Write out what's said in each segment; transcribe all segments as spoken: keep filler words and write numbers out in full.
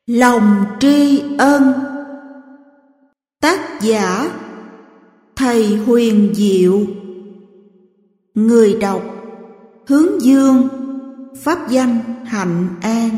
Lòng tri ân. Tác giả Thầy Huyền Diệu. Người đọc Hướng Dương, pháp danh Hạnh An.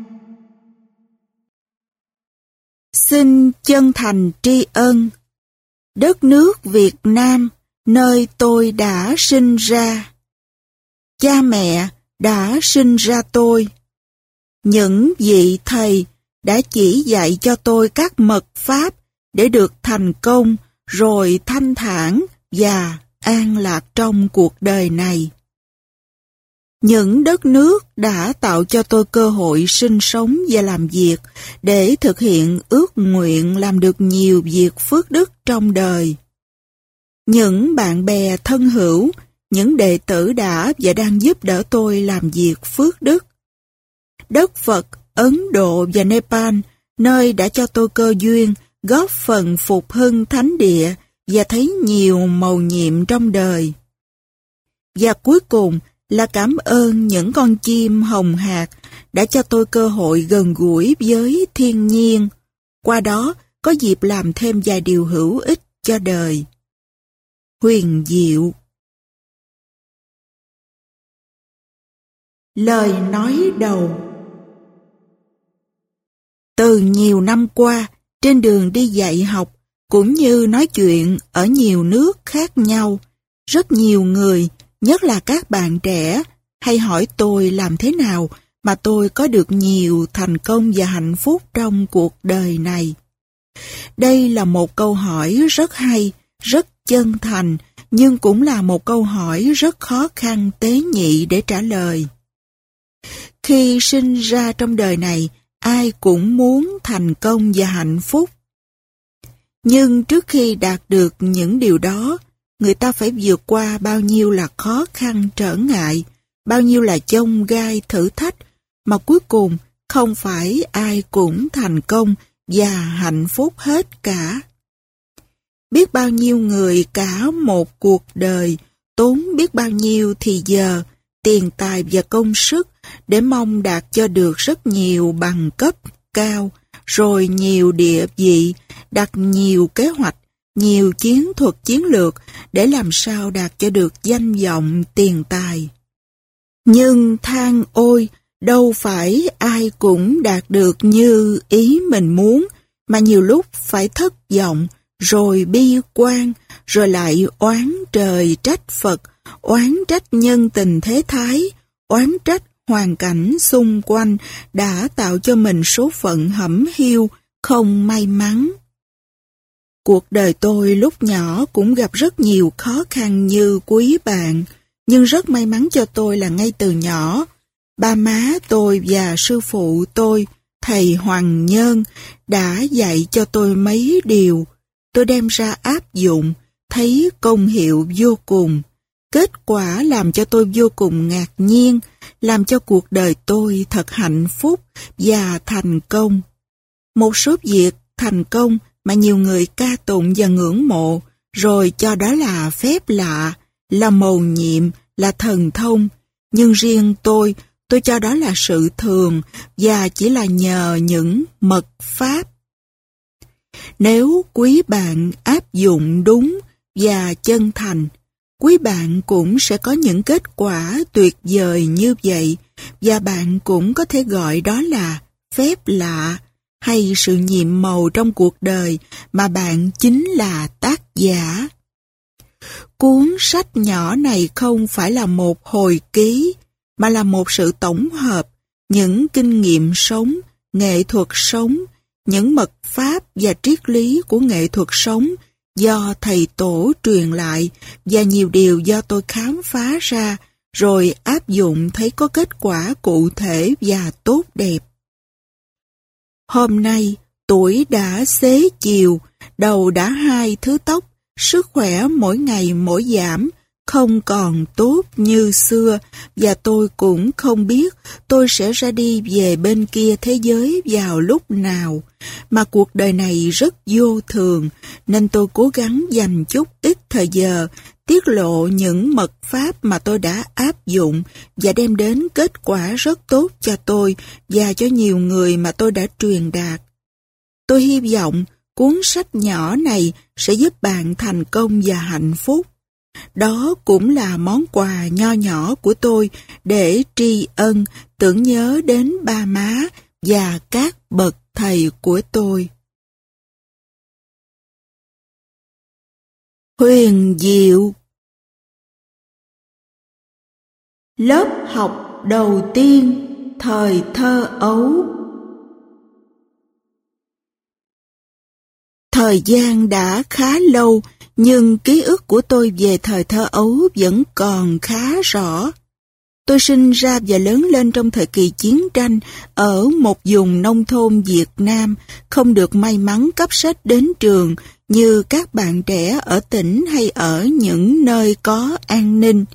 Xin chân thành tri ân đất nước Việt Nam, nơi tôi đã sinh ra. Cha mẹ đã sinh ra tôi. Những vị thầy đã chỉ dạy cho tôi các mật pháp để được thành công rồi thanh thản và an lạc trong cuộc đời này. Những đất nước đã tạo cho tôi cơ hội sinh sống và làm việc để thực hiện ước nguyện làm được nhiều việc phước đức trong đời. Những bạn bè thân hữu, những đệ tử đã và đang giúp đỡ tôi làm việc phước đức. Đất Phật, Ấn Độ và Nepal, nơi đã cho tôi cơ duyên góp phần phục hưng thánh địa và thấy nhiều mầu nhiệm trong đời. Và cuối cùng là cảm ơn những con chim hồng hạc đã cho tôi cơ hội gần gũi với thiên nhiên, qua đó có dịp làm thêm vài điều hữu ích cho đời. Huyền Diệu. Lời nói đầu. Từ nhiều năm qua, trên đường đi dạy học, cũng như nói chuyện ở nhiều nước khác nhau, rất nhiều người, nhất là các bạn trẻ, hay hỏi tôi làm thế nào mà tôi có được nhiều thành công và hạnh phúc trong cuộc đời này. Đây là một câu hỏi rất hay, rất chân thành, nhưng cũng là một câu hỏi rất khó khăn tế nhị để trả lời. Khi sinh ra trong đời này, ai cũng muốn thành công và hạnh phúc. Nhưng trước khi đạt được những điều đó, người ta phải vượt qua bao nhiêu là khó khăn trở ngại, bao nhiêu là chông gai thử thách, mà cuối cùng không phải ai cũng thành công và hạnh phúc hết cả. Biết bao nhiêu người cả một cuộc đời tốn biết bao nhiêu thì giờ, tiền tài và công sức để mong đạt cho được rất nhiều bằng cấp cao, rồi nhiều địa vị, đặt nhiều kế hoạch, nhiều chiến thuật chiến lược để làm sao đạt cho được danh vọng tiền tài. Nhưng than ôi, đâu phải ai cũng đạt được như ý mình muốn, mà nhiều lúc phải thất vọng, rồi bi quan, rồi lại oán trời trách Phật, oán trách nhân tình thế thái, oán trách hoàn cảnh xung quanh đã tạo cho mình số phận hẩm hiu, không may mắn. Cuộc đời tôi lúc nhỏ cũng gặp rất nhiều khó khăn như quý bạn, nhưng rất may mắn cho tôi là ngay từ nhỏ, ba má tôi và sư phụ tôi, thầy Hoàng Nhân, đã dạy cho tôi mấy điều. Tôi đem ra áp dụng, thấy công hiệu vô cùng. Kết quả làm cho tôi vô cùng ngạc nhiên, làm cho cuộc đời tôi thật hạnh phúc và thành công. Một số việc thành công mà nhiều người ca tụng và ngưỡng mộ, rồi cho đó là phép lạ, là mầu nhiệm, là thần thông. Nhưng riêng tôi, tôi cho đó là sự thường và chỉ là nhờ những mật pháp. Nếu quý bạn áp dụng đúng và chân thành, quý bạn cũng sẽ có những kết quả tuyệt vời như vậy, và bạn cũng có thể gọi đó là phép lạ hay sự nhiệm màu trong cuộc đời mà bạn chính là tác giả. Cuốn sách nhỏ này không phải là một hồi ký, mà là một sự tổng hợp những kinh nghiệm sống, nghệ thuật sống, những mật pháp và triết lý của nghệ thuật sống do thầy tổ truyền lại, và nhiều điều do tôi khám phá ra rồi áp dụng thấy có kết quả cụ thể và tốt đẹp. Hôm nay, tuổi đã xế chiều, đầu đã hai thứ tóc, sức khỏe mỗi ngày mỗi giảm, không còn tốt như xưa, và tôi cũng không biết tôi sẽ ra đi về bên kia thế giới vào lúc nào. Mà cuộc đời này rất vô thường, nên tôi cố gắng dành chút ít thời giờ tiết lộ những mật pháp mà tôi đã áp dụng và đem đến kết quả rất tốt cho tôi và cho nhiều người mà tôi đã truyền đạt. Tôi hy vọng cuốn sách nhỏ này sẽ giúp bạn thành công và hạnh phúc. Đó cũng là món quà nho nhỏ của tôi để tri ân, tưởng nhớ đến ba má và các bậc thầy của tôi. Huyền diệu. Lớp học đầu tiên thời thơ ấu. Thời gian đã khá lâu, nhưng ký ức của tôi về thời thơ ấu vẫn còn khá rõ. Tôi sinh ra và lớn lên trong thời kỳ chiến tranh ở một vùng nông thôn Việt Nam, không được may mắn cấp sách đến trường như các bạn trẻ ở tỉnh hay ở những nơi có an ninh.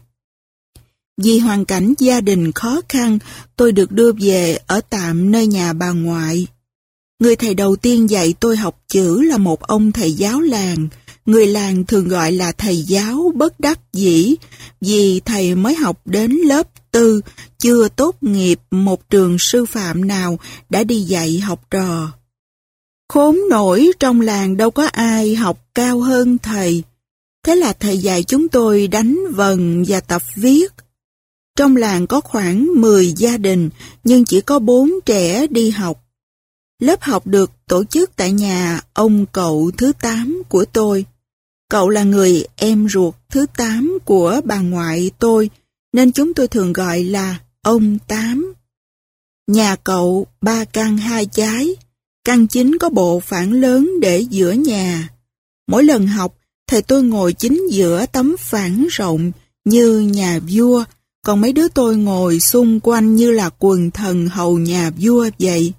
Vì hoàn cảnh gia đình khó khăn, tôi được đưa về ở tạm nơi nhà bà ngoại. Người thầy đầu tiên dạy tôi học chữ là một ông thầy giáo làng. Người làng thường gọi là thầy giáo bất đắc dĩ, vì thầy mới học đến lớp tư, chưa tốt nghiệp một trường sư phạm nào đã đi dạy học trò. Khốn nổi, trong làng đâu có ai học cao hơn thầy. Thế là thầy dạy chúng tôi đánh vần và tập viết. Trong làng có khoảng mười gia đình, nhưng chỉ có bốn trẻ đi học. Lớp học được tổ chức tại nhà ông cậu thứ tám của tôi. Cậu là người em ruột thứ tám của bà ngoại tôi, nên chúng tôi thường gọi là ông Tám. Nhà cậu ba căn hai chái, căn chính có bộ phản lớn để giữa nhà. Mỗi lần học, thầy tôi ngồi chính giữa tấm phản rộng như nhà vua, còn mấy đứa tôi ngồi xung quanh như là quần thần hầu nhà vua vậy.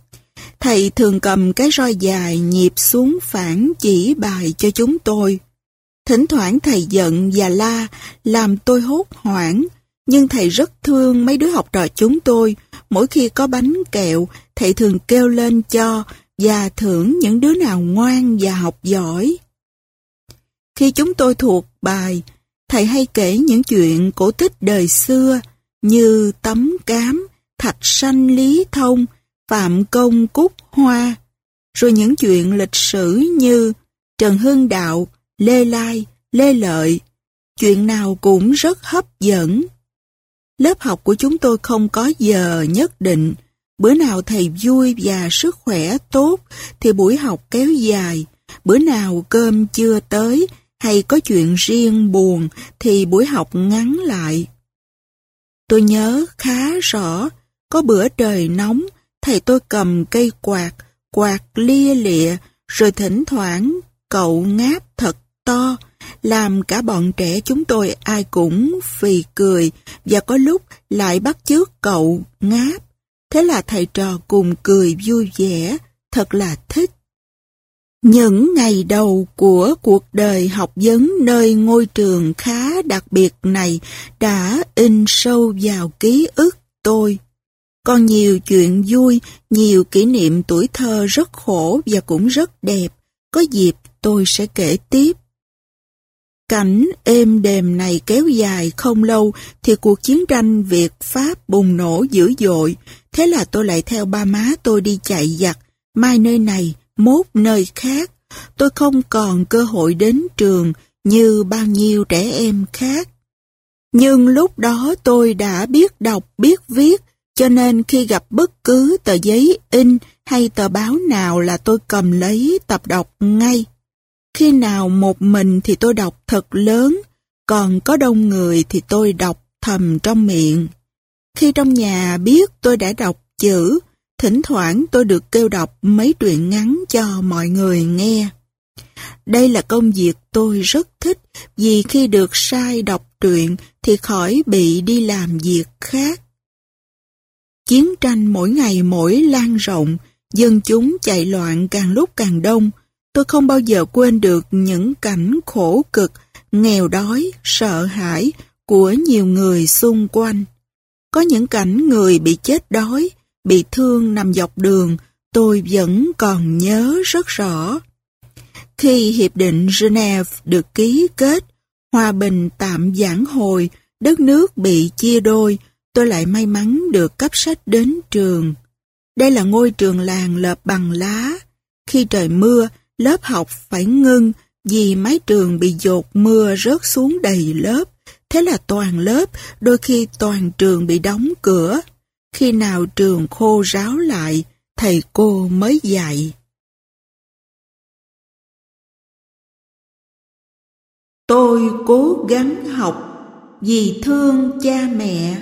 Thầy thường cầm cái roi dài nhịp xuống phản chỉ bài cho chúng tôi. Thỉnh thoảng thầy giận và la, làm tôi hốt hoảng, nhưng thầy rất thương mấy đứa học trò chúng tôi. Mỗi khi có bánh kẹo, thầy thường kêu lên cho và thưởng những đứa nào ngoan và học giỏi. Khi chúng tôi thuộc bài, thầy hay kể những chuyện cổ tích đời xưa như Tấm Cám, Thạch Sanh Lý Thông, Phạm Công Cúc Hoa, rồi những chuyện lịch sử như Trần Hưng Đạo, Lê Lai, Lê Lợi, chuyện nào cũng rất hấp dẫn. Lớp học của chúng tôi không có giờ nhất định, bữa nào thầy vui và sức khỏe tốt thì buổi học kéo dài, bữa nào cơm chưa tới hay có chuyện riêng buồn thì buổi học ngắn lại. Tôi nhớ khá rõ, có bữa trời nóng, thầy tôi cầm cây quạt, quạt lia lịa, rồi thỉnh thoảng cậu ngáp thật to, làm cả bọn trẻ chúng tôi ai cũng phì cười, và có lúc lại bắt chước cậu ngáp. Thế là thầy trò cùng cười vui vẻ, thật là thích. Những ngày đầu của cuộc đời học vấn nơi ngôi trường khá đặc biệt này đã in sâu vào ký ức tôi. Còn nhiều chuyện vui, nhiều kỷ niệm tuổi thơ rất khổ và cũng rất đẹp, có dịp tôi sẽ kể tiếp. Cảnh êm đềm này kéo dài không lâu thì cuộc chiến tranh Việt-Pháp bùng nổ dữ dội, thế là tôi lại theo ba má tôi đi chạy giặc, mai nơi này, mốt nơi khác. Tôi không còn cơ hội đến trường như bao nhiêu trẻ em khác. Nhưng lúc đó tôi đã biết đọc, biết viết, cho nên khi gặp bất cứ tờ giấy in hay tờ báo nào là tôi cầm lấy tập đọc ngay. Khi nào một mình thì tôi đọc thật lớn, còn có đông người thì tôi đọc thầm trong miệng. Khi trong nhà biết tôi đã đọc chữ, thỉnh thoảng tôi được kêu đọc mấy truyện ngắn cho mọi người nghe. Đây là công việc tôi rất thích, vì khi được sai đọc truyện thì khỏi bị đi làm việc khác. Chiến tranh mỗi ngày mỗi lan rộng, dân chúng chạy loạn càng lúc càng đông. Tôi không bao giờ quên được những cảnh khổ cực, nghèo đói, sợ hãi của nhiều người xung quanh. Có những cảnh người bị chết đói, bị thương nằm dọc đường, tôi vẫn còn nhớ rất rõ. Khi Hiệp định Geneva được ký kết, hòa bình tạm vãn hồi, đất nước bị chia đôi, tôi lại may mắn được cấp sách đến trường. Đây là ngôi trường làng lợp bằng lá. Khi trời mưa, lớp học phải ngưng vì mái trường bị dột mưa rớt xuống đầy lớp. Thế là toàn lớp, đôi khi toàn trường bị đóng cửa. Khi nào trường khô ráo lại, thầy cô mới dạy. Tôi cố gắng học vì thương cha mẹ.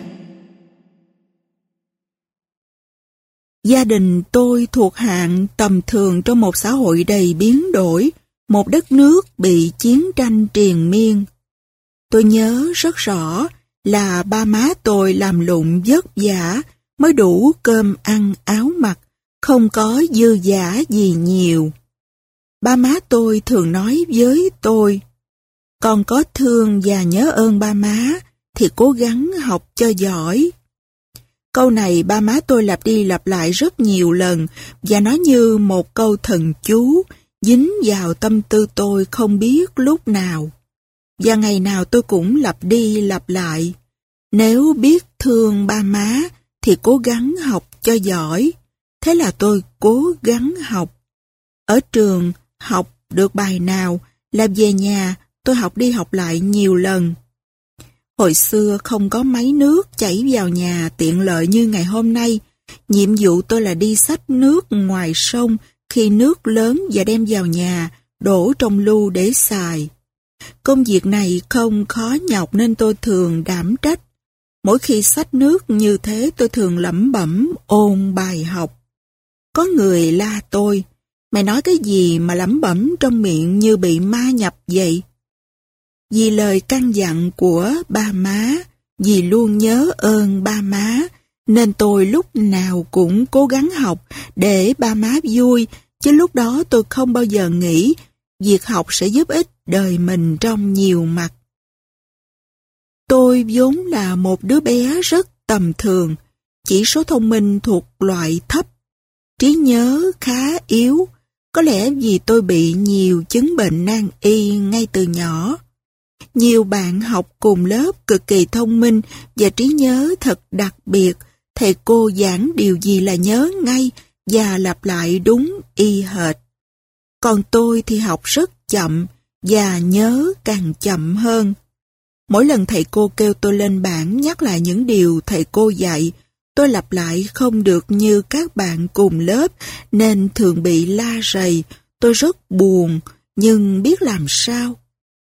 Gia đình tôi thuộc hạng tầm thường trong một xã hội đầy biến đổi, một đất nước bị chiến tranh triền miên. Tôi nhớ rất rõ là ba má tôi làm lụng vất vả mới đủ cơm ăn áo mặc, không có dư dả gì nhiều. Ba má tôi thường nói với tôi, con có thương và nhớ ơn ba má thì cố gắng học cho giỏi. Câu này ba má tôi lặp đi lặp lại rất nhiều lần và nó như một câu thần chú dính vào tâm tư tôi không biết lúc nào. Và ngày nào tôi cũng lặp đi lặp lại. Nếu biết thương ba má thì cố gắng học cho giỏi. Thế là tôi cố gắng học. Ở trường học được bài nào là về nhà tôi học đi học lại nhiều lần. Hồi xưa không có máy nước chảy vào nhà tiện lợi như ngày hôm nay. Nhiệm vụ tôi là đi xách nước ngoài sông khi nước lớn và đem vào nhà, đổ trong lu để xài. Công việc này không khó nhọc nên tôi thường đảm trách. Mỗi khi xách nước như thế tôi thường lẩm bẩm ôn bài học. Có người la tôi, mày nói cái gì mà lẩm bẩm trong miệng như bị ma nhập vậy? Vì lời căn dặn của ba má, vì luôn nhớ ơn ba má, nên tôi lúc nào cũng cố gắng học để ba má vui, chứ lúc đó tôi không bao giờ nghĩ việc học sẽ giúp ích đời mình trong nhiều mặt. Tôi vốn là một đứa bé rất tầm thường, chỉ số thông minh thuộc loại thấp, trí nhớ khá yếu, có lẽ vì tôi bị nhiều chứng bệnh nan y ngay từ nhỏ. Nhiều bạn học cùng lớp cực kỳ thông minh và trí nhớ thật đặc biệt, thầy cô giảng điều gì là nhớ ngay và lặp lại đúng y hệt. Còn tôi thì học rất chậm và nhớ càng chậm hơn. Mỗi lần thầy cô kêu tôi lên bảng nhắc lại những điều thầy cô dạy, tôi lặp lại không được như các bạn cùng lớp nên thường bị la rầy. Tôi rất buồn nhưng biết làm sao.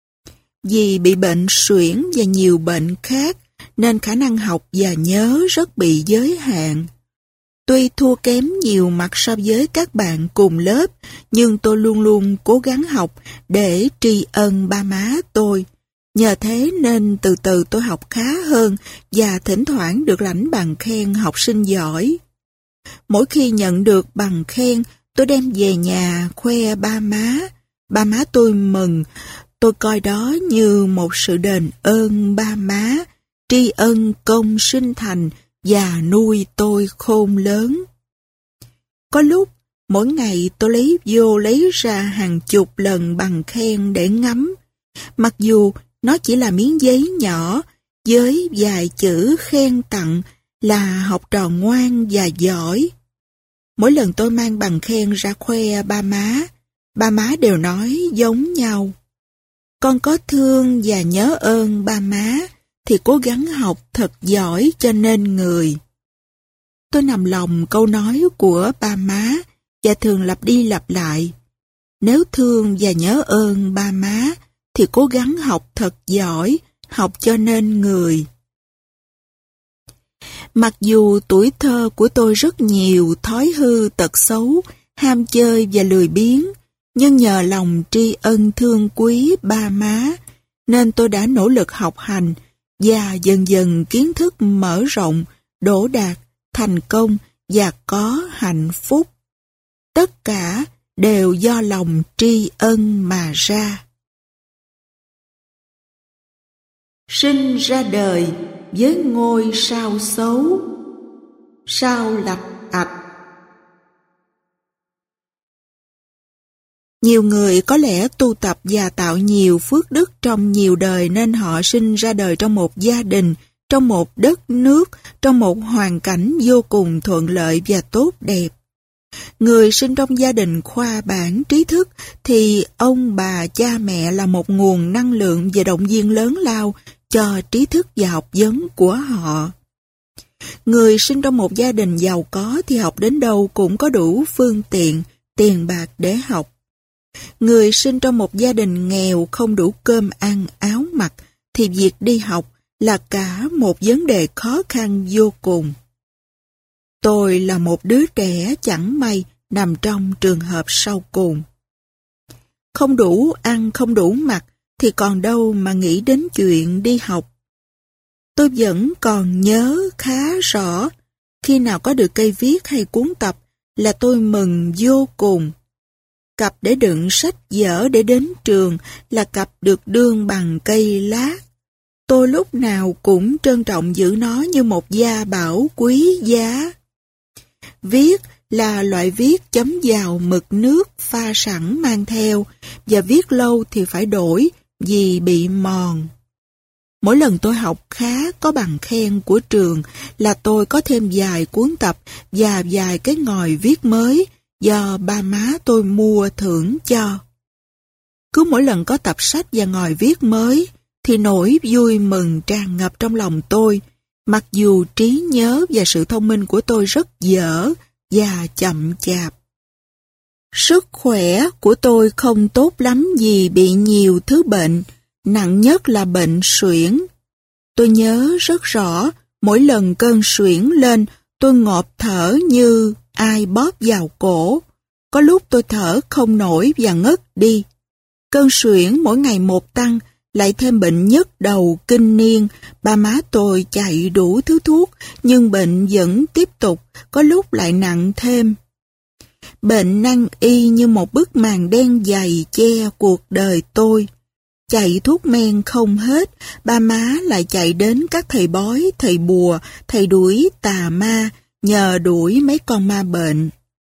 Vì bị bệnh suyễn và nhiều bệnh khác nên khả năng học và nhớ rất bị giới hạn. Tuy thua kém nhiều mặt so với các bạn cùng lớp, nhưng tôi luôn luôn cố gắng học để tri ân ba má tôi. Nhờ thế nên từ từ tôi học khá hơn và thỉnh thoảng được lãnh bằng khen học sinh giỏi. Mỗi khi nhận được bằng khen, tôi đem về nhà khoe ba má. Ba má tôi mừng, tôi coi đó như một sự đền ơn ba má, tri ân công sinh thành và nuôi tôi khôn lớn. Có lúc, mỗi ngày tôi lấy vô lấy ra hàng chục lần bằng khen để ngắm. Mặc dù nó chỉ là miếng giấy nhỏ với vài chữ khen tặng là học trò ngoan và giỏi. Mỗi lần tôi mang bằng khen ra khoe ba má, ba má đều nói giống nhau. Con có thương và nhớ ơn ba má thì cố gắng học thật giỏi cho nên người. Tôi nằm lòng câu nói của ba má và thường lặp đi lặp lại. Nếu thương và nhớ ơn ba má thì cố gắng học thật giỏi, học cho nên người. Mặc dù tuổi thơ của tôi rất nhiều thói hư tật xấu, ham chơi và lười biếng, nhưng nhờ lòng tri ân thương quý ba má, nên tôi đã nỗ lực học hành và dần dần kiến thức mở rộng, đỗ đạt, thành công và có hạnh phúc. Tất cả đều do lòng tri ân mà ra. Sinh ra đời với ngôi sao xấu, sao lạch ạch Nhiều người có lẽ tu tập và tạo nhiều phước đức trong nhiều đời nên họ sinh ra đời trong một gia đình, trong một đất nước, trong một hoàn cảnh vô cùng thuận lợi và tốt đẹp. Người sinh trong gia đình khoa bảng trí thức thì ông bà cha mẹ là một nguồn năng lượng và động viên lớn lao cho trí thức và học vấn của họ. Người sinh trong một gia đình giàu có thì học đến đâu cũng có đủ phương tiện, tiền bạc để học. Người sinh trong một gia đình nghèo không đủ cơm ăn, áo mặc thì việc đi học là cả một vấn đề khó khăn vô cùng. Tôi là một đứa trẻ chẳng may nằm trong trường hợp sau cùng. Không đủ ăn, không đủ mặc thì còn đâu mà nghĩ đến chuyện đi học. Tôi vẫn còn nhớ khá rõ, khi nào có được cây viết hay cuốn tập là tôi mừng vô cùng. Cặp để đựng sách vở để đến trường là cặp được đương bằng cây lát. Tôi lúc nào cũng trân trọng giữ nó như một gia bảo quý giá. Viết là loại viết chấm vào mực nước pha sẵn mang theo, và viết lâu thì phải đổi vì bị mòn. Mỗi lần tôi học khá có bằng khen của trường là tôi có thêm vài cuốn tập và vài cái ngòi viết mới do ba má tôi mua thưởng cho. Cứ mỗi lần có tập sách và ngòi viết mới thì nỗi vui mừng tràn ngập trong lòng tôi, mặc dù trí nhớ và sự thông minh của tôi rất dở và chậm chạp. Sức khỏe của tôi không tốt lắm vì bị nhiều thứ bệnh, nặng nhất là bệnh suyễn. Tôi nhớ rất rõ, mỗi lần cơn suyễn lên, tôi ngộp thở như ai bóp vào cổ. Có lúc tôi thở không nổi và ngất đi. Cơn suyễn mỗi ngày một tăng, lại thêm bệnh nhức đầu kinh niên. Ba má tôi chạy đủ thứ thuốc, nhưng bệnh vẫn tiếp tục, có lúc lại nặng thêm. Bệnh nan y như một bức màn đen dày che cuộc đời tôi. Chạy thuốc men không hết, ba má lại chạy đến các thầy bói, thầy bùa, thầy đuổi tà ma, nhờ đuổi mấy con ma bệnh.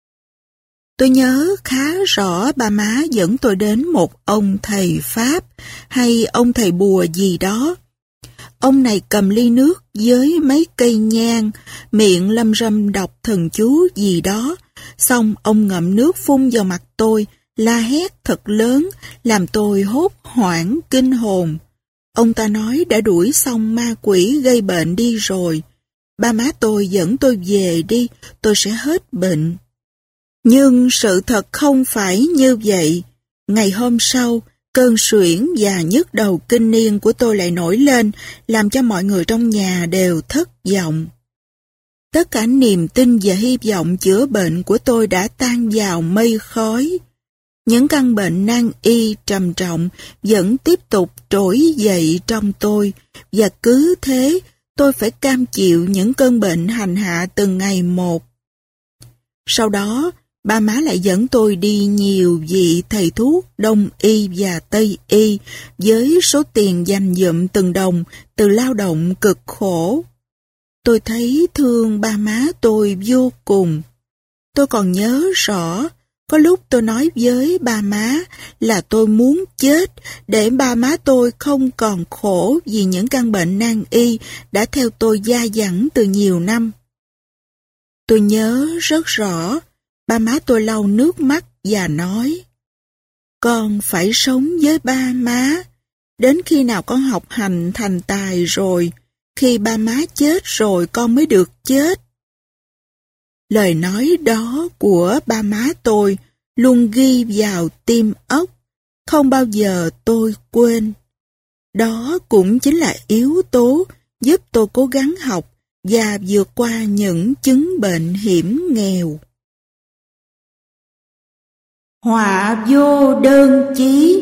Tôi nhớ khá rõ ba má dẫn tôi đến một ông thầy Pháp hay ông thầy bùa gì đó. Ông này cầm ly nước với mấy cây nhang, miệng lâm râm đọc thần chú gì đó. Xong ông ngậm nước phun vào mặt tôi, la hét thật lớn, làm tôi hốt hoảng kinh hồn. Ông ta nói đã đuổi xong ma quỷ gây bệnh đi rồi. Ba má tôi dẫn tôi về đi, tôi sẽ hết bệnh. Nhưng sự thật không phải như vậy. Ngày hôm sau, cơn suyễn và nhức đầu kinh niên của tôi lại nổi lên, làm cho mọi người trong nhà đều thất vọng. Tất cả niềm tin và hy vọng chữa bệnh của tôi đã tan vào mây khói. Những căn bệnh nan y trầm trọng vẫn tiếp tục trỗi dậy trong tôi, và cứ thế tôi phải cam chịu những cơn bệnh hành hạ từng ngày một. Sau đó, ba má lại dẫn tôi đi nhiều vị thầy thuốc Đông y và Tây y với số tiền dành dụm từng đồng từ lao động cực khổ. Tôi thấy thương ba má tôi vô cùng. Tôi còn nhớ rõ, có lúc tôi nói với ba má là tôi muốn chết để ba má tôi không còn khổ vì những căn bệnh nan y đã theo tôi dai dẳng từ nhiều năm. Tôi nhớ rất rõ, ba má tôi lau nước mắt và nói: "Con phải sống với ba má, đến khi nào con học hành thành tài rồi, khi ba má chết rồi con mới được chết." Lời nói đó của ba má tôi luôn ghi vào tim óc, không bao giờ tôi quên. Đó cũng chính là yếu tố giúp tôi cố gắng học và vượt qua những chứng bệnh hiểm nghèo. Họa vô đơn chí.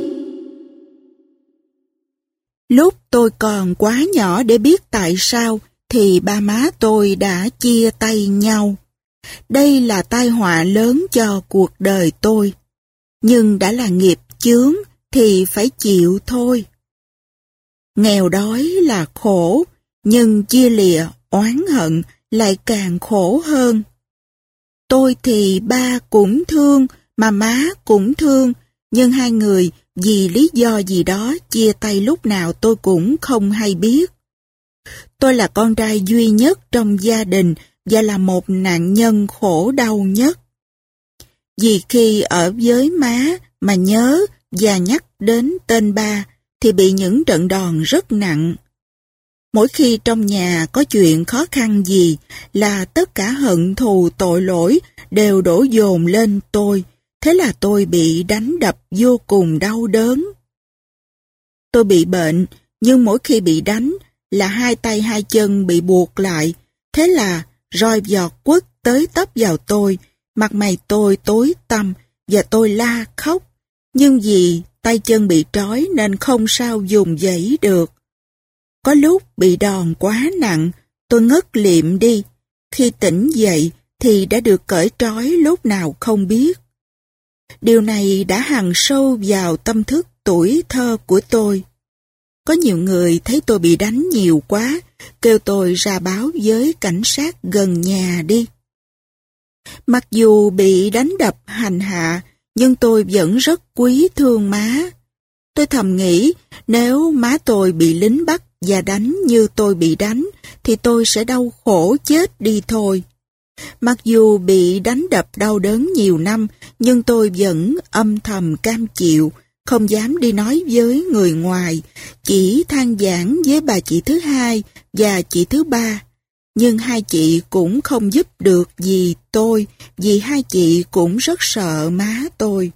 Lúc tôi còn quá nhỏ để biết tại sao thì ba má tôi đã chia tay nhau. Đây là tai họa lớn cho cuộc đời tôi. Nhưng đã là nghiệp chướng thì phải chịu thôi. Nghèo đói là khổ, nhưng chia lìa oán hận lại càng khổ hơn. Tôi thì ba cũng thương, mà má cũng thương, Nhưng hai người vì lý do gì đó chia tay lúc nào tôi cũng không hay biết. Tôi là con trai duy nhất trong gia đình và là một nạn nhân khổ đau nhất. Vì khi ở với má mà nhớ và nhắc đến tên ba thì bị những trận đòn rất nặng. Mỗi khi trong nhà có chuyện khó khăn gì là tất cả hận thù tội lỗi đều đổ dồn lên tôi. Thế là tôi bị đánh đập vô cùng đau đớn. Tôi bị bệnh, nhưng mỗi khi bị đánh là hai tay hai chân bị buộc lại. Thế là roi giọt quất tới tấp vào tôi, mặt mày tôi tối tăm và tôi la khóc. Nhưng vì tay chân bị trói nên không sao dùng dãy được. Có lúc bị đòn quá nặng, tôi ngất liệm đi. Khi tỉnh dậy thì đã được cởi trói lúc nào không biết. Điều này đã hằn sâu vào tâm thức tuổi thơ của tôi. Có nhiều người thấy tôi bị đánh nhiều quá, kêu tôi ra báo với cảnh sát gần nhà đi. Mặc dù bị đánh đập hành hạ, nhưng tôi vẫn rất quý thương má. Tôi thầm nghĩ, nếu má tôi bị lính bắt và đánh như tôi bị đánh, thì tôi sẽ đau khổ chết đi thôi. Mặc dù bị đánh đập đau đớn nhiều năm, nhưng tôi vẫn âm thầm cam chịu, không dám đi nói với người ngoài, chỉ than vãn với bà chị thứ hai và chị thứ ba. Nhưng hai chị cũng không giúp được gì tôi, vì hai chị cũng rất sợ má tôi.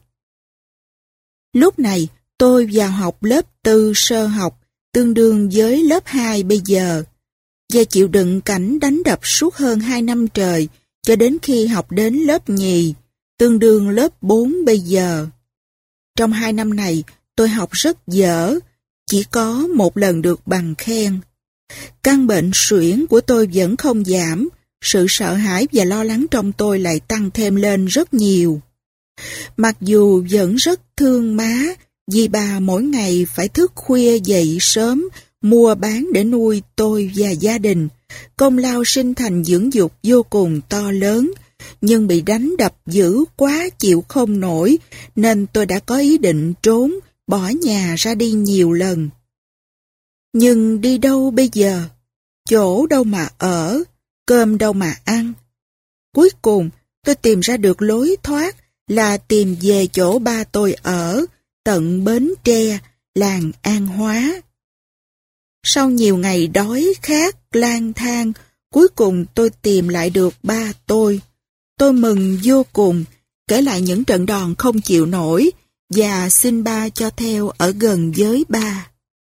Lúc này, tôi vào học lớp tư sơ học, tương đương với lớp hai bây giờ, và chịu đựng cảnh đánh đập suốt hơn hai năm trời, cho đến khi học đến lớp nhì, tương đương lớp bốn bây giờ. Trong hai năm này, tôi học rất dở, chỉ có một lần được bằng khen. Căn bệnh suyễn của tôi vẫn không giảm, sự sợ hãi và lo lắng trong tôi lại tăng thêm lên rất nhiều. Mặc dù vẫn rất thương má, vì bà mỗi ngày phải thức khuya dậy sớm, mua bán để nuôi tôi và gia đình. Công lao sinh thành dưỡng dục vô cùng to lớn, nhưng bị đánh đập dữ quá chịu không nổi, nên tôi đã có ý định trốn, bỏ nhà ra đi nhiều lần. Nhưng đi đâu bây giờ? Chỗ đâu mà ở, cơm đâu mà ăn? Cuối cùng, tôi tìm ra được lối thoát là tìm về chỗ ba tôi ở, tận Bến Tre, làng An Hóa. Sau nhiều ngày đói khát, lang thang, cuối cùng tôi tìm lại được ba tôi. Tôi mừng vô cùng, kể lại những trận đòn không chịu nổi và xin ba cho theo ở gần với ba.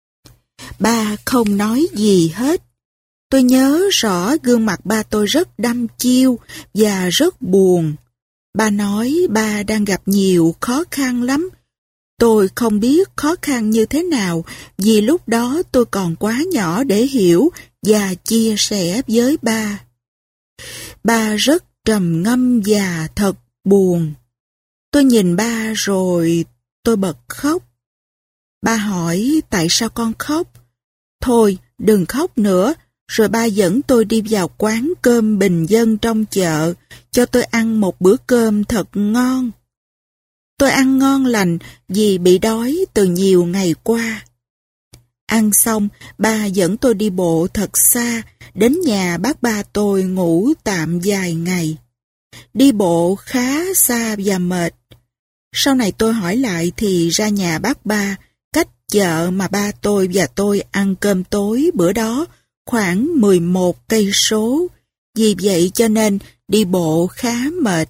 Ba không nói gì hết. Tôi nhớ rõ gương mặt ba tôi rất đăm chiêu và rất buồn. Ba nói ba đang gặp nhiều khó khăn lắm. Tôi không biết khó khăn như thế nào vì lúc đó tôi còn quá nhỏ để hiểu và chia sẻ với ba. Ba rất trầm ngâm và thật buồn. Tôi nhìn ba rồi tôi bật khóc. Ba hỏi tại sao con khóc? Thôi đừng khóc nữa. Rồi ba dẫn tôi đi vào quán cơm bình dân trong chợ, cho tôi ăn một bữa cơm thật ngon. Tôi ăn ngon lành vì bị đói từ nhiều ngày qua. Ăn xong, ba dẫn tôi đi bộ thật xa, đến nhà bác ba tôi ngủ tạm vài ngày. Đi bộ khá xa và mệt. Sau này tôi hỏi lại thì ra nhà bác ba, cách chợ mà ba tôi và tôi ăn cơm tối bữa đó khoảng mười một cây số. Vì vậy cho nên đi bộ khá mệt.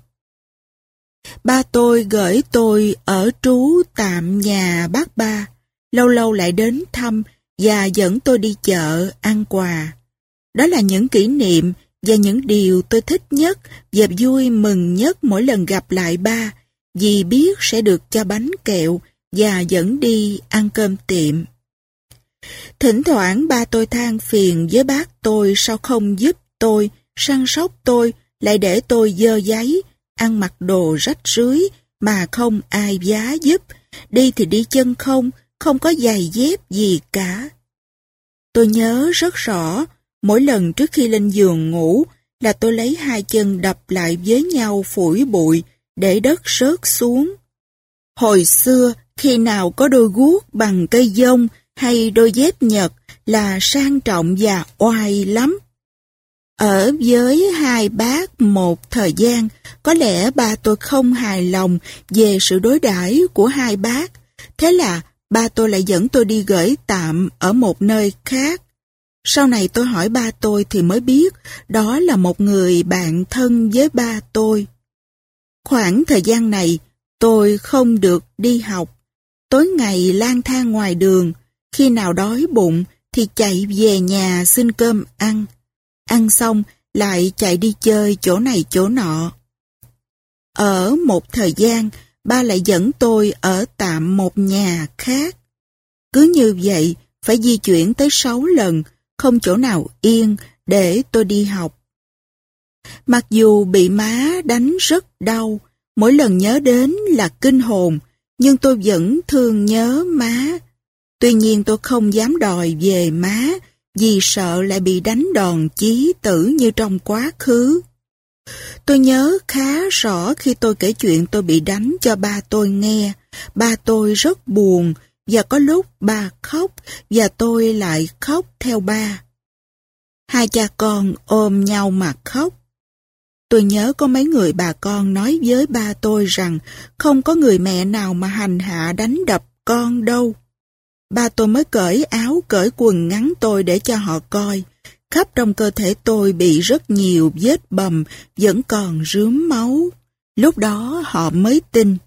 Ba tôi gửi tôi ở trú tạm nhà bác ba, lâu lâu lại đến thăm và dẫn tôi đi chợ ăn quà. Đó là những kỷ niệm và những điều tôi thích nhất và vui mừng nhất mỗi lần gặp lại ba, vì biết sẽ được cho bánh kẹo và dẫn đi ăn cơm tiệm. Thỉnh thoảng ba tôi than phiền với bác tôi sao không giúp tôi, săn sóc tôi, lại để tôi dơ giấy, ăn mặc đồ rách rưới mà không ai vá giúp, đi thì đi chân không, không có giày dép gì cả. Tôi nhớ rất rõ, mỗi lần trước khi lên giường ngủ là tôi lấy hai chân đập lại với nhau phủi bụi để đất rớt xuống. Hồi xưa, khi nào có đôi guốc bằng cây dông hay đôi dép Nhật là sang trọng và oai lắm. Ở với hai bác một thời gian, có lẽ ba tôi không hài lòng về sự đối đãi của hai bác. Thế là ba tôi lại dẫn tôi đi gửi tạm ở một nơi khác. Sau này tôi hỏi ba tôi thì mới biết đó là một người bạn thân với ba tôi. Khoảng thời gian này, tôi không được đi học. Tối ngày lang thang ngoài đường, khi nào đói bụng thì chạy về nhà xin cơm ăn. Ăn xong lại chạy đi chơi chỗ này chỗ nọ. Ở một thời gian, ba lại dẫn tôi ở tạm một nhà khác. Cứ như vậy, phải di chuyển tới sáu lần, không chỗ nào yên để tôi đi học. Mặc dù bị má đánh rất đau, mỗi lần nhớ đến là kinh hồn, nhưng tôi vẫn thương nhớ má. Tuy nhiên tôi không dám đòi về má, vì sợ lại bị đánh đòn chí tử như trong quá khứ. Tôi nhớ khá rõ khi tôi kể chuyện tôi bị đánh cho ba tôi nghe. Ba tôi rất buồn, và có lúc ba khóc, và tôi lại khóc theo ba. Hai cha con ôm nhau mà khóc. Tôi nhớ có mấy người bà con nói với ba tôi rằng không có người mẹ nào mà hành hạ đánh đập con đâu. Ba tôi mới cởi áo cởi quần ngắn tôi để cho họ coi. Khắp trong cơ thể tôi bị rất nhiều vết bầm, vẫn còn rướm máu. Lúc đó họ mới tin.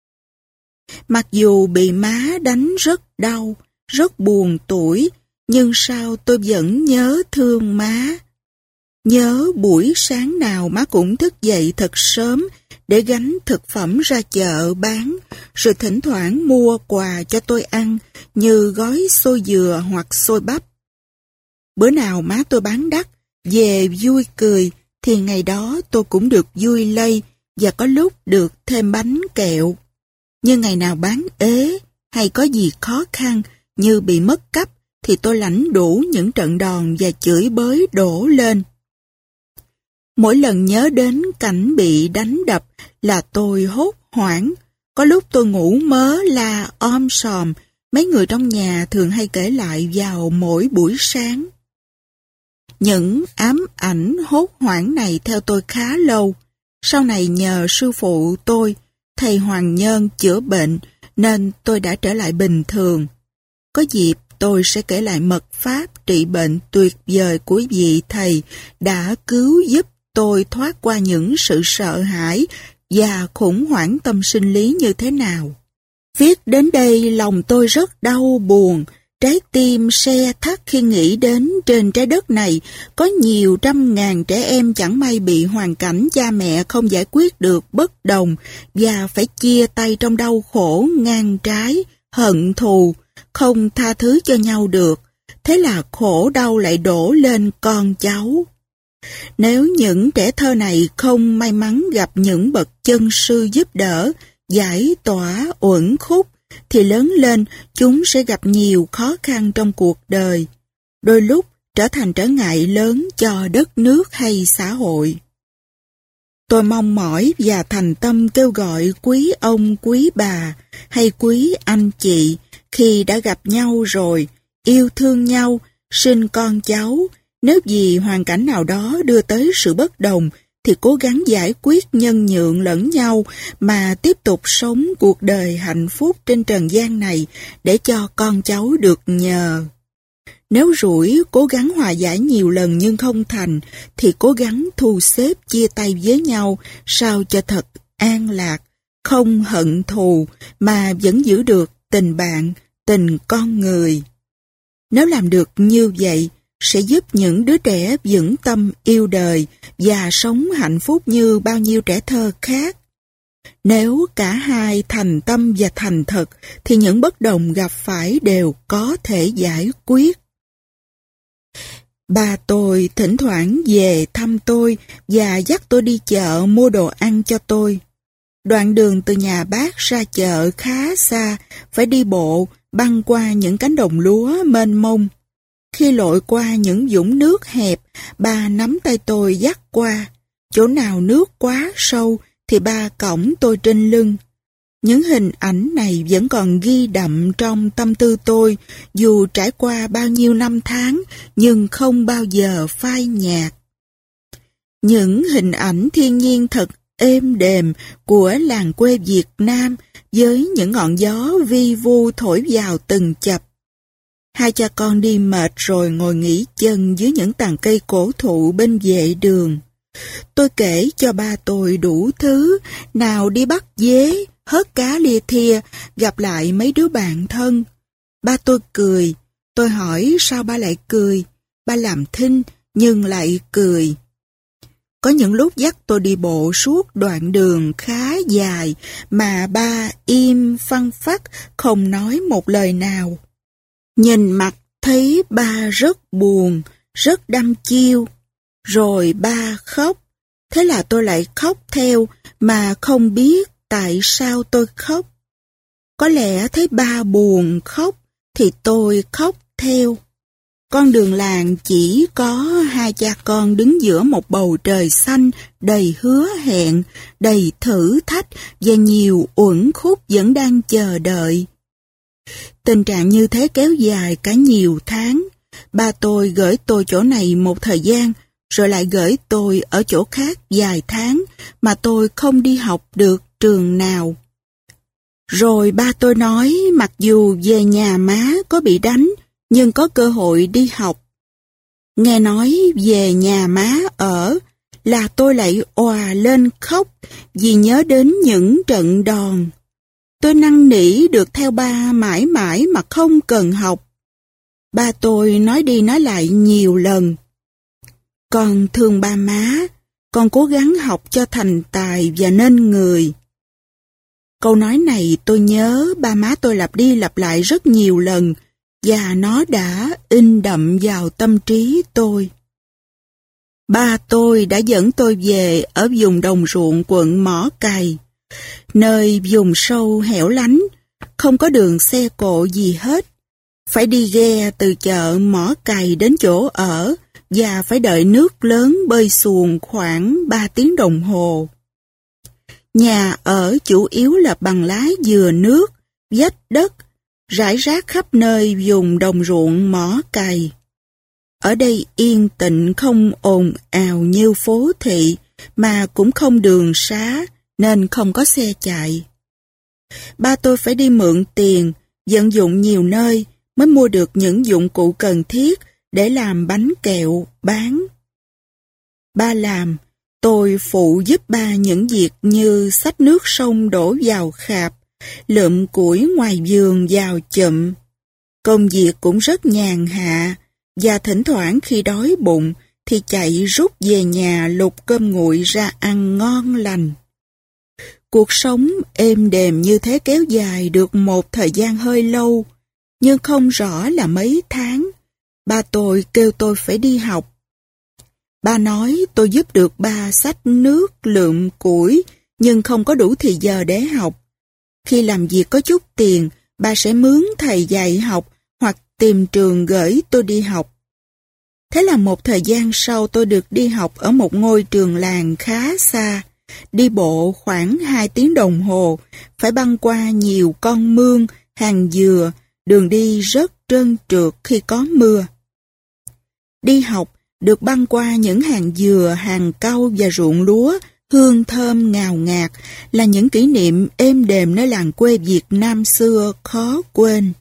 Mặc dù bị má đánh rất đau, rất buồn tủi, nhưng sao tôi vẫn nhớ thương má. Nhớ buổi sáng nào má cũng thức dậy thật sớm để gánh thực phẩm ra chợ bán, rồi thỉnh thoảng mua quà cho tôi ăn như gói xôi dừa hoặc xôi bắp. Bữa nào má tôi bán đắt, về vui cười, thì ngày đó tôi cũng được vui lây và có lúc được thêm bánh kẹo. Nhưng ngày nào bán ế hay có gì khó khăn như bị mất cắp thì tôi lãnh đủ những trận đòn và chửi bới đổ lên. Mỗi lần nhớ đến cảnh bị đánh đập là tôi hốt hoảng. Có lúc tôi ngủ mớ la om sòm, mấy người trong nhà thường hay kể lại vào mỗi buổi sáng. Những ám ảnh hốt hoảng này theo tôi khá lâu. Sau này nhờ sư phụ tôi, thầy Hoàng Nhân chữa bệnh, nên tôi đã trở lại bình thường. Có dịp tôi sẽ kể lại mật pháp trị bệnh tuyệt vời của vị thầy đã cứu giúp tôi thoát qua những sự sợ hãi và khủng hoảng tâm sinh lý như thế nào. Viết đến đây lòng tôi rất đau buồn, trái tim se thắt khi nghĩ đến trên trái đất này có nhiều trăm ngàn trẻ em chẳng may bị hoàn cảnh cha mẹ không giải quyết được bất đồng và phải chia tay trong đau khổ ngang trái, hận thù, không tha thứ cho nhau được. Thế là khổ đau lại đổ lên con cháu. Nếu những trẻ thơ này không may mắn gặp những bậc chân sư giúp đỡ, giải tỏa uẩn khúc, thì lớn lên chúng sẽ gặp nhiều khó khăn trong cuộc đời, đôi lúc trở thành trở ngại lớn cho đất nước hay xã hội. Tôi mong mỏi và thành tâm kêu gọi quý ông, quý bà hay quý anh chị khi đã gặp nhau rồi, yêu thương nhau, sinh con cháu. Nếu vì hoàn cảnh nào đó đưa tới sự bất đồng, thì cố gắng giải quyết nhân nhượng lẫn nhau mà tiếp tục sống cuộc đời hạnh phúc trên trần gian này để cho con cháu được nhờ. Nếu rủi cố gắng hòa giải nhiều lần nhưng không thành, thì cố gắng thu xếp chia tay với nhau sao cho thật an lạc, không hận thù mà vẫn giữ được tình bạn, tình con người. Nếu làm được như vậy, sẽ giúp những đứa trẻ vững tâm yêu đời và sống hạnh phúc như bao nhiêu trẻ thơ khác. Nếu cả hai thành tâm và thành thật, thì những bất đồng gặp phải đều có thể giải quyết. Ba tôi thỉnh thoảng về thăm tôi và dắt tôi đi chợ mua đồ ăn cho tôi. Đoạn đường từ nhà bác ra chợ khá xa, phải đi bộ băng qua những cánh đồng lúa mênh mông. Khi lội qua những vũng nước hẹp, ba nắm tay tôi dắt qua. Chỗ nào nước quá sâu thì ba cõng tôi trên lưng. Những hình ảnh này vẫn còn ghi đậm trong tâm tư tôi, dù trải qua bao nhiêu năm tháng, nhưng không bao giờ phai nhạt. Những hình ảnh thiên nhiên thật êm đềm của làng quê Việt Nam, với những ngọn gió vi vu thổi vào từng chập. Hai cha con đi mệt rồi ngồi nghỉ chân dưới những tàn cây cổ thụ bên vệ đường. Tôi kể cho ba tôi đủ thứ, nào đi bắt dế, hớt cá lia thia, gặp lại mấy đứa bạn thân. Ba tôi cười, tôi hỏi sao ba lại cười, ba làm thinh nhưng lại cười. Có những lúc dắt tôi đi bộ suốt đoạn đường khá dài mà ba im phăng phắc không nói một lời nào. Nhìn mặt thấy ba rất buồn, rất đăm chiêu. Rồi ba khóc, thế là tôi lại khóc theo mà không biết tại sao tôi khóc. Có lẽ thấy ba buồn khóc thì tôi khóc theo. Con đường làng chỉ có hai cha con đứng giữa một bầu trời xanh đầy hứa hẹn, đầy thử thách và nhiều uẩn khúc vẫn đang chờ đợi. Tình trạng như thế kéo dài cả nhiều tháng. Ba tôi gửi tôi chỗ này một thời gian, rồi lại gửi tôi ở chỗ khác vài tháng mà tôi không đi học được trường nào. Rồi ba tôi nói mặc dù về nhà má có bị đánh, nhưng có cơ hội đi học. Nghe nói về nhà má ở là tôi lại òa lên khóc vì nhớ đến những trận đòn. Tôi năn nỉ được theo ba mãi mãi mà không cần học. Ba tôi nói đi nói lại nhiều lần. Con thương ba má, con cố gắng học cho thành tài và nên người. Câu nói này tôi nhớ ba má tôi lặp đi lặp lại rất nhiều lần, và nó đã in đậm vào tâm trí tôi. Ba tôi đã dẫn tôi về ở vùng đồng ruộng quận Mỏ Cày, nơi vùng sâu hẻo lánh, không có đường xe cộ gì hết. Phải đi ghe từ chợ Mỏ Cày đến chỗ ở, và phải đợi nước lớn bơi xuồng khoảng ba tiếng đồng hồ. Nhà ở chủ yếu là bằng lá dừa nước, vách đất, rải rác khắp nơi vùng đồng ruộng Mỏ Cày. Ở đây yên tĩnh không ồn ào như phố thị, mà cũng không đường xá, nên không có xe chạy. Ba tôi phải đi mượn tiền, vận dụng nhiều nơi mới mua được những dụng cụ cần thiết để làm bánh kẹo bán. Ba làm, tôi phụ giúp ba những việc như xách nước sông đổ vào khạp, lượm củi ngoài vườn vào chụm. Công việc cũng rất nhàn hạ, và thỉnh thoảng khi đói bụng thì chạy rút về nhà lục cơm nguội ra ăn ngon lành. Cuộc sống êm đềm như thế kéo dài được một thời gian hơi lâu, nhưng không rõ là mấy tháng. Ba tôi kêu tôi phải đi học. Ba nói tôi giúp được ba xách nước, lượm củi, nhưng không có đủ thì giờ để học. Khi làm việc có chút tiền, ba sẽ mướn thầy dạy học hoặc tìm trường gửi tôi đi học. Thế là một thời gian sau tôi được đi học ở một ngôi trường làng khá xa, đi bộ khoảng hai tiếng đồng hồ, phải băng qua nhiều con mương, hàng dừa, đường đi rất trơn trượt khi có mưa. Đi học, được băng qua những hàng dừa, hàng cau và ruộng lúa, hương thơm ngào ngạt, là những kỷ niệm êm đềm nơi làng quê Việt Nam xưa khó quên.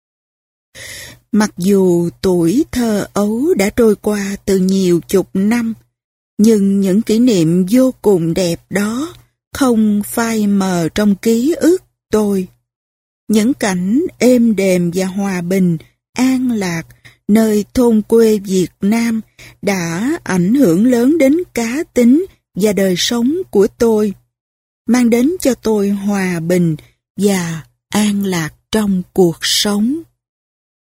Mặc dù tuổi thơ ấu đã trôi qua từ nhiều chục năm, nhưng những kỷ niệm vô cùng đẹp đó không phai mờ trong ký ức tôi. Những cảnh êm đềm và hòa bình, an lạc nơi thôn quê Việt Nam đã ảnh hưởng lớn đến cá tính và đời sống của tôi, mang đến cho tôi hòa bình và an lạc trong cuộc sống.